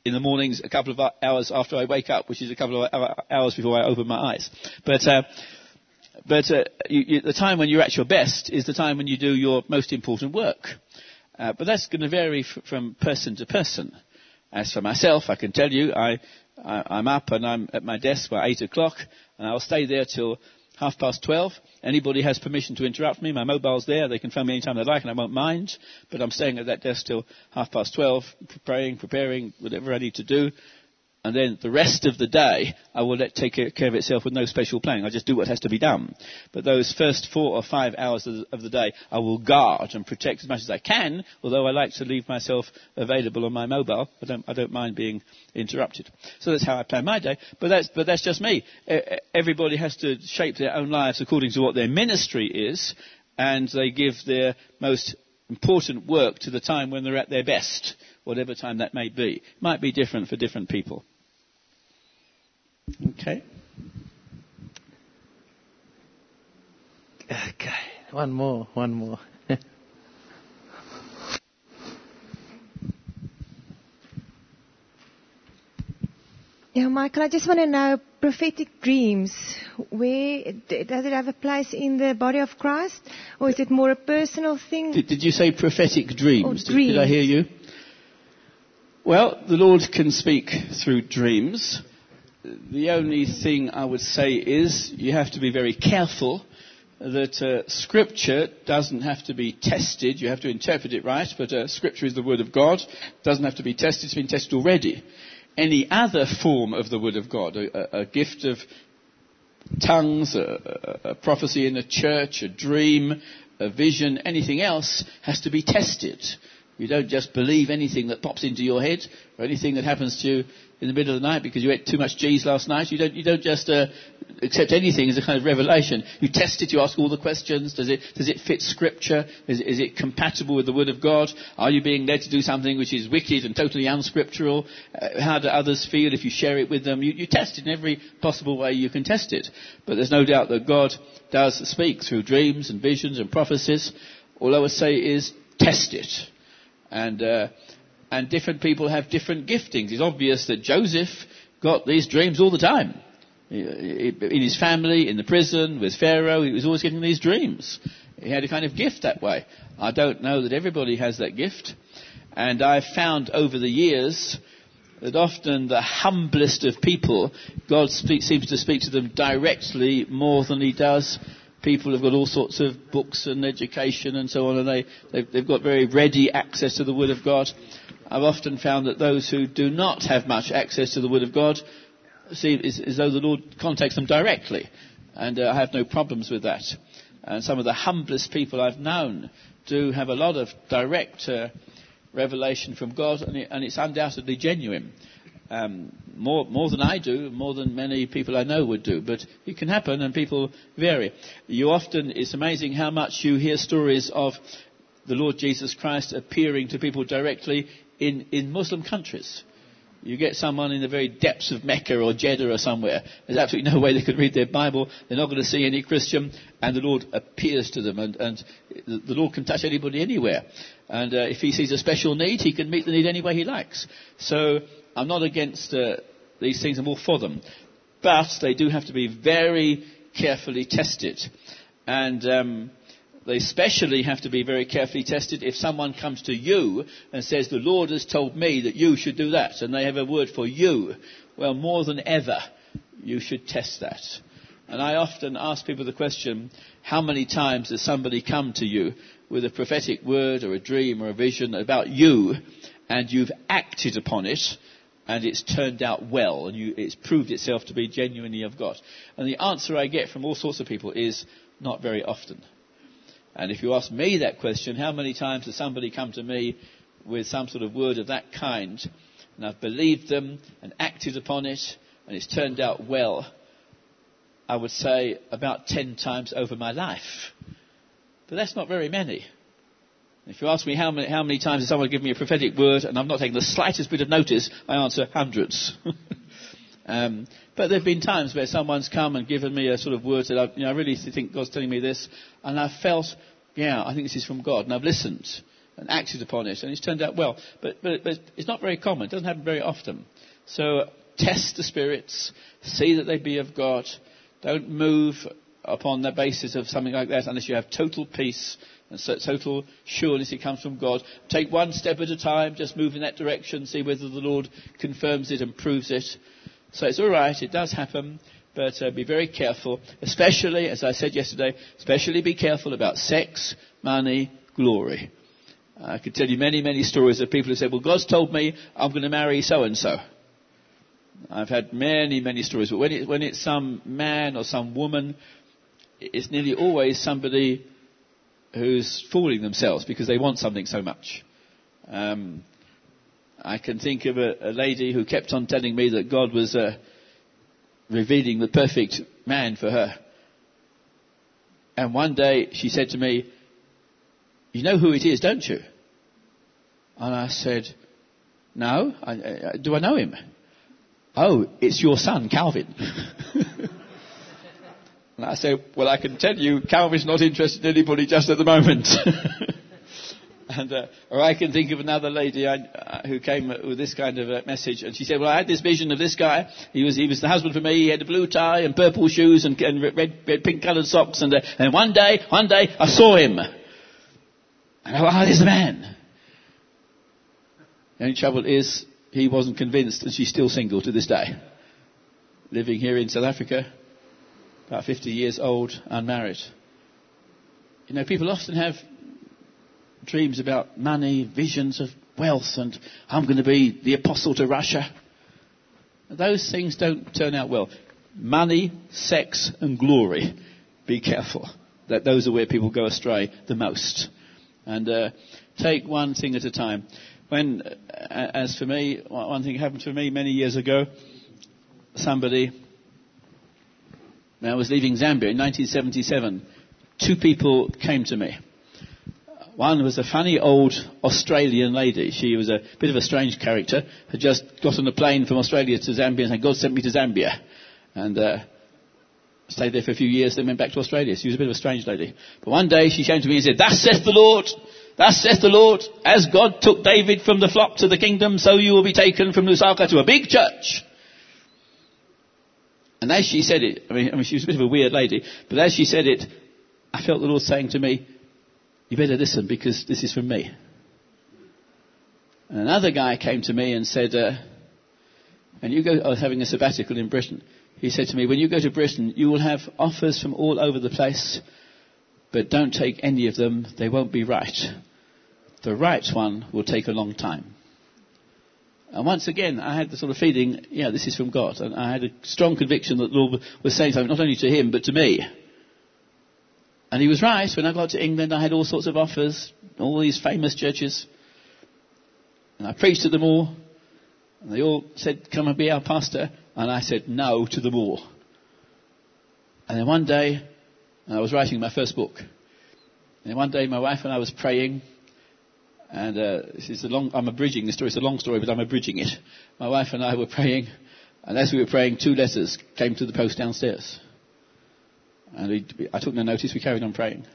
in the mornings a couple of hours after I wake up, which is a couple of hours before I open my eyes. But uh, but uh, you, you, the time when you're at your best is the time when you do your most important work. Uh, but that's going to vary f- from person to person. As for myself, I can tell you, I, I, I'm up and I'm at my desk by eight o'clock, and I'll stay there till half past twelve. Anybody has permission to interrupt me. My mobile's there. They can phone me anytime they like, and I won't mind. But I'm staying at that desk till half past twelve, praying, preparing, whatever I need to do. And then the rest of the day, I will let take care of itself with no special planning. I just do what has to be done. But those first four or five hours of the, of the day, I will guard and protect as much as I can, although I like to leave myself available on my mobile. I don't, I don't mind being interrupted. So that's how I plan my day. But that's, but that's just me. Everybody has to shape their own lives according to what their ministry is, and they give their most important work to the time when they're at their best, whatever time that may be. It might be different for different people. Okay. Okay. One more. One more. Yeah, Michael, I just want to know, prophetic dreams, where does it have a place in the body of Christ, or is it more a personal thing? Did, did you say prophetic dreams? Or dreams? Did, did I hear you? Well, the Lord can speak through dreams. The only thing I would say is you have to be very careful that uh, Scripture doesn't have to be tested. You have to interpret it right, but uh, Scripture is the Word of God. It doesn't have to be tested. It's been tested already. Any other form of the Word of God, a, a, a gift of tongues, a, a, a prophecy in a church, a dream, a vision, anything else has to be tested. You don't just believe anything that pops into your head or anything that happens to you in the middle of the night because you ate too much cheese last night. You don't, you don't just uh, accept anything as a kind of revelation. You test it, you ask all the questions. Does it, does it fit Scripture? Is, is it compatible with the Word of God? Are you being led to do something which is wicked and totally unscriptural? Uh, how do others feel if you share it with them? You, you test it in every possible way you can test it. But there's no doubt that God does speak through dreams and visions and prophecies. All I would say is test it. And uh, and different people have different giftings. It's obvious that Joseph got these dreams all the time. In his family, in the prison, with Pharaoh, he was always getting these dreams. He had a kind of gift that way. I don't know that everybody has that gift. And I've found over the years that often the humblest of people, God speak, seems to speak to them directly more than he does people who've got all sorts of books and education and so on, and they, they've, they've got very ready access to the Word of God. I've often found that those who do not have much access to the Word of God see it as though the Lord contacts them directly, and uh, I have no problems with that. And some of the humblest people I've known do have a lot of direct uh, revelation from God, and, it, and it's undoubtedly genuine. Um, more, more than I do, more than many people I know would do. But it can happen, and people vary. You often, it's amazing how much you hear stories of the Lord Jesus Christ appearing to people directly in, in Muslim countries. You get someone in the very depths of Mecca or Jeddah or somewhere. There's absolutely no way they could read their Bible. They're not going to see any Christian, and the Lord appears to them. And, and the Lord can touch anybody anywhere. And uh, if he sees a special need, he can meet the need any way he likes. So I'm not against uh, these things. I'm all for them. But they do have to be very carefully tested. And um, they especially have to be very carefully tested if someone comes to you and says, the Lord has told me that you should do that, and they have a word for you. Well, more than ever, you should test that. And I often ask people the question, how many times has somebody come to you with a prophetic word or a dream or a vision about you, and you've acted upon it, and it's turned out well, and you, it's proved itself to be genuinely of God? And the answer I get from all sorts of people is not very often. And if you ask me that question, how many times has somebody come to me with some sort of word of that kind, and I've believed them and acted upon it, and it's turned out well? I would say about ten times over my life. But that's not very many. If you ask me how many, how many times has someone given me a prophetic word and I'm not taking the slightest bit of notice, I answer hundreds. um, but there have been times where someone's come and given me a sort of word that I, you know, I really think God's telling me this, and I've felt, yeah, I think this is from God, and I've listened. and acted upon it, and it's turned out well. But, but, but it's not very common. It doesn't happen very often. So test the spirits, see that they be of God. Don't move upon the basis of something like that unless you have total peace and so total sureness it comes from God. Take one step at a time, just move in that direction, see whether the Lord confirms it and proves it. So it's all right, it does happen, but uh, be very careful, especially, as I said yesterday, especially be careful about sex, money, glory. I could tell you many, many stories of people who said, well, God's told me I'm going to marry so-and-so. I've had many, many stories, but when, it, when it's some man or some woman, it's nearly always somebody who's fooling themselves because they want something so much. Um, I can think of a, a lady who kept on telling me that God was uh, revealing the perfect man for her. And one day she said to me, you know who it is, don't you? And I said, no, I, I, do I know him? Oh, it's your son, Calvin. And I said, well, I can tell you, Calvin's not interested in anybody just at the moment. and uh, Or I can think of another lady I, uh, who came with this kind of a message, and she said, well, I had this vision of this guy. He was he was the husband for me. He had a blue tie and purple shoes and, and red, red pink-coloured socks. And, uh, and one day, one day, I saw him. And I thought, oh, there's the man. The only trouble is, he wasn't convinced, and she's still single to this day. Living here in South Africa, about fifty years old, unmarried. You know, people often have dreams about money, visions of wealth, and I'm going to be the apostle to Russia. Those things don't turn out well. Money, sex, and glory. Be careful. That those are where people go astray the most. And uh, take one thing at a time. When, uh, as for me, one thing happened to me many years ago. Somebody, when I was leaving Zambia in nineteen seventy-seven, two people came to me. One was a funny old Australian lady. She was a bit of a strange character, had just got on a plane from Australia to Zambia and said, God sent me to Zambia. And uh, stayed there for a few years, then went back to Australia. She was a bit of a strange lady. But one day she came to me and said, thus saith the Lord, thus saith the Lord, as God took David from the flock to the kingdom, so you will be taken from Lusaka to a big church. And as she said it, I mean, I mean, she was a bit of a weird lady, but as she said it, I felt the Lord saying to me, you better listen because this is from me. And another guy came to me and said, uh, and you go, I was having a sabbatical in Britain. He said to me, when you go to Britain, you will have offers from all over the place, but don't take any of them. They won't be right. The right one will take a long time. And once again, I had the sort of feeling, yeah, this is from God. And I had a strong conviction that the Lord was saying something not only to him, but to me. And he was right. When I got to England, I had all sorts of offers, all these famous churches. And I preached to them all. And they all said, come and be our pastor. And I said no to them all. And then one day, I was writing my first book. And then one day, my wife and I was praying. And uh, this is a long, I'm abridging the story. It's a long story, but I'm abridging it. My wife and I were praying. And as we were praying, two letters came to the post downstairs. And we, I took no notice. We carried on praying.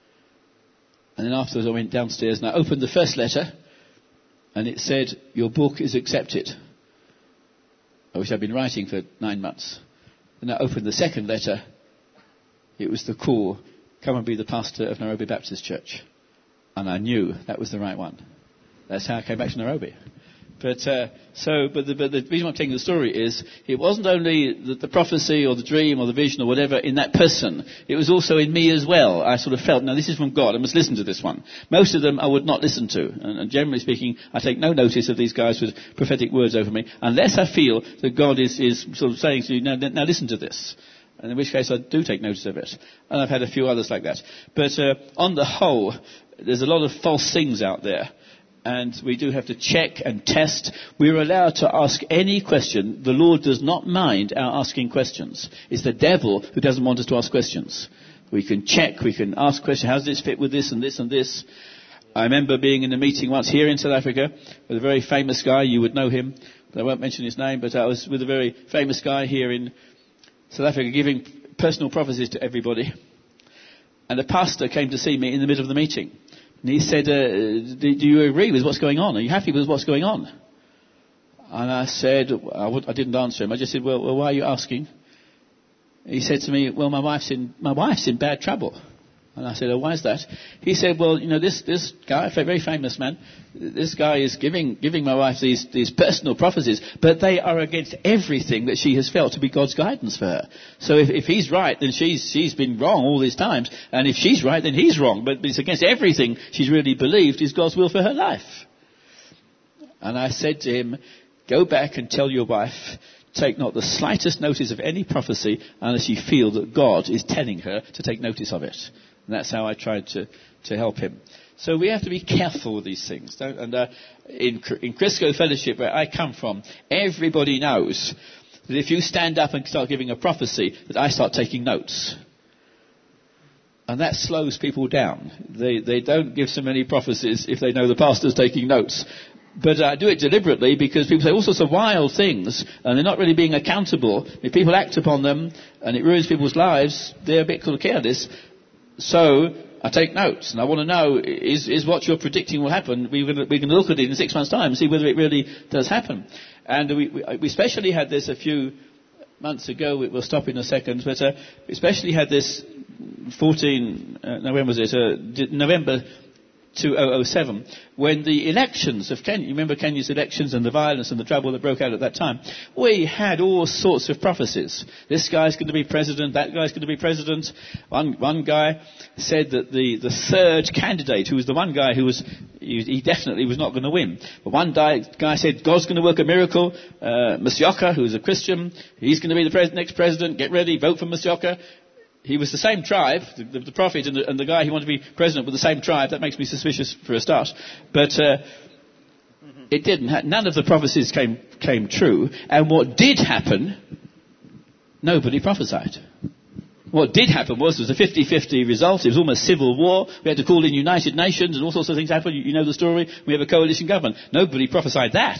And then afterwards, I went downstairs and I opened the first letter. And it said, your book is accepted. Which I'd been writing for nine months. And I opened the second letter. It was the call, come and be the pastor of Nairobi Baptist Church. And I knew that was the right one. That's how I came back to Nairobi. But uh, so, but the, but the reason I'm telling the story is, it wasn't only the, the prophecy or the dream or the vision or whatever in that person. It was also in me as well. I sort of felt, now this is from God. I must listen to this one. Most of them I would not listen to. And, and generally speaking, I take no notice of these guys with prophetic words over me, unless I feel that God is, is sort of saying to you, now, now listen to this. And in which case I do take notice of it. And I've had a few others like that. But uh, on the whole, there's a lot of false things out there. And we do have to check and test. We're allowed to ask any question. The Lord does not mind our asking questions. It's the devil who doesn't want us to ask questions. We can check, we can ask questions. How does this fit with this and this and this? I remember being in a meeting once here in South Africa with a very famous guy. You would know him, but I won't mention his name. But I was with a very famous guy here in South Africa giving personal prophecies to everybody. And a pastor came to see me in the middle of the meeting. And he said, uh, do, do you agree with what's going on? Are you happy with what's going on? And I said, I, would, I didn't answer him. I just said, well, well, why are you asking? He said to me, well, my wife's in, my wife's in bad trouble. And I said, oh, why is that? He said, well, you know, this, this guy, a very famous man, this guy is giving, giving my wife these, these personal prophecies, but they are against everything that she has felt to be God's guidance for her. So if, if he's right, then she's, she's been wrong all these times. And if she's right, then he's wrong. But it's against everything she's really believed is God's will for her life. And I said to him, go back and tell your wife, take not the slightest notice of any prophecy unless you feel that God is telling her to take notice of it. And that's how I tried to, to help him. So we have to be careful with these things. Don't, and uh, in, in Crisco Fellowship, where I come from, everybody knows that if you stand up and start giving a prophecy, that I start taking notes. And that slows people down. They, they don't give so many prophecies if they know the pastor's taking notes. But I do it deliberately because people say all sorts of wild things and they're not really being accountable. If people act upon them and it ruins people's lives, they're a bit sort of careless. So I take notes and I want to know, is, is what you're predicting will happen? We're going, to, we're going to look at it in six months' time and see whether it really does happen. And we, we, we especially had this a few months ago. We'll stop in a second. But uh, we especially had this fourteen, uh, no, when was it? Uh, November two thousand seven, when the elections of Kenya, you remember Kenya's elections and the violence and the trouble that broke out at that time, we had all sorts of prophecies. This guy's going to be president, that guy's going to be president. One, one guy said that the, the third candidate, who was the one guy who was, he, he definitely was not going to win. But one guy, guy said, God's going to work a miracle. Uh, Musyoka, who's a Christian, he's going to be the pres- next president, get ready, vote for Musyoka. He was the same tribe, the, the, the prophet and the, and the guy who wanted to be president were the same tribe. That makes me suspicious for a start. But uh, it didn't. Ha- none of the prophecies came, came true. And what did happen, nobody prophesied. What did happen was there was a fifty-fifty result. It was almost civil war. We had to call in United Nations and all sorts of things happened. You, you know the story. We have a coalition government. Nobody prophesied that.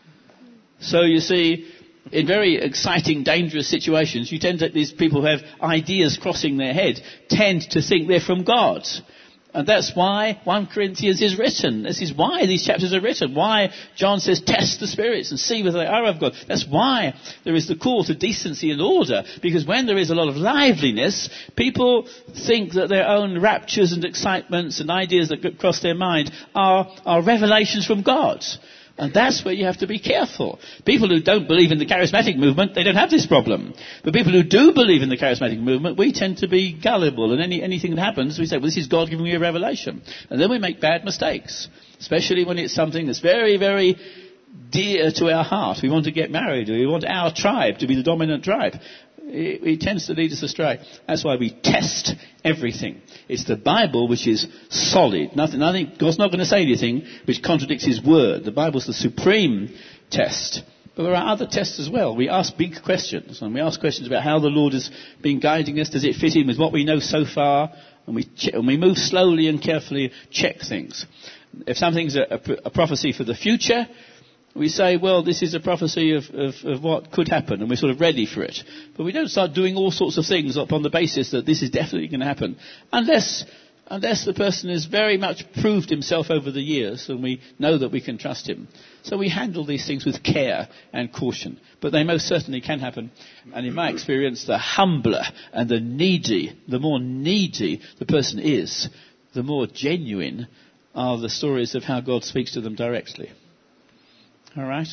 So you see, in very exciting, dangerous situations, you tend to, these people who have ideas crossing their head tend to think they're from God. And that's why First Corinthians is written. This is why these chapters are written. Why John says, test the spirits and see whether they are of God. That's why there is the call to decency and order. Because when there is a lot of liveliness, people think that their own raptures and excitements and ideas that cross their mind are, are revelations from God. And that's where you have to be careful. People who don't believe in the charismatic movement, they don't have this problem. But people who do believe in the charismatic movement, we tend to be gullible. And any, anything that happens, we say, well, this is God giving me a revelation. And then we make bad mistakes. Especially when it's something that's very, very dear to our heart. We want to get married. Or we want our tribe to be the dominant tribe. It, it tends to lead us astray. That's why we test everything. It's the Bible which is solid. Nothing, nothing, God's not going to say anything which contradicts His Word. The Bible's the supreme test. But there are other tests as well. We ask big questions, and we ask questions about how the Lord has been guiding us. Does it fit in with what we know so far? And we, che- and we move slowly and carefully, check things. If something's a, a, a prophecy for the future, we say, well, this is a prophecy of, of, of what could happen, and we're sort of ready for it. But we don't start doing all sorts of things upon the basis that this is definitely going to happen, unless unless the person has very much proved himself over the years, and we know that we can trust him. So we handle these things with care and caution. But they most certainly can happen. And in my experience, the humbler and the needy, the more needy the person is, the more genuine are the stories of how God speaks to them directly. All right?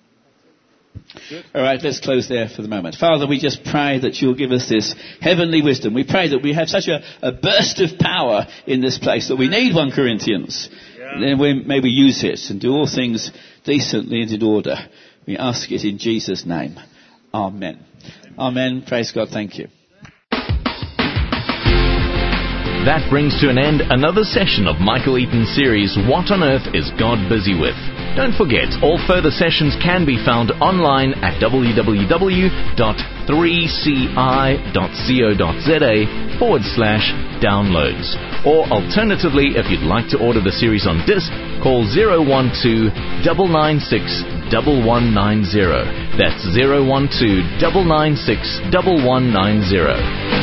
Good. All right, let's close there for the moment. Father, we just pray that you'll give us this heavenly wisdom. We pray that we have such a, a burst of power in this place that we need First Corinthians. Yeah. And then we, may we use it and do all things decently and in order. We ask it in Jesus' name. Amen. Amen. Amen. Praise God. Thank you. That brings to an end another session of Michael Eaton's series, What on Earth is God Busy With? Don't forget, all further sessions can be found online at w w w dot three c i dot co dot z a forward slash downloads. Or alternatively, if you'd like to order the series on disc, call zero one two, nine nine six, one one nine zero. That's zero one two, nine nine six, one one nine zero.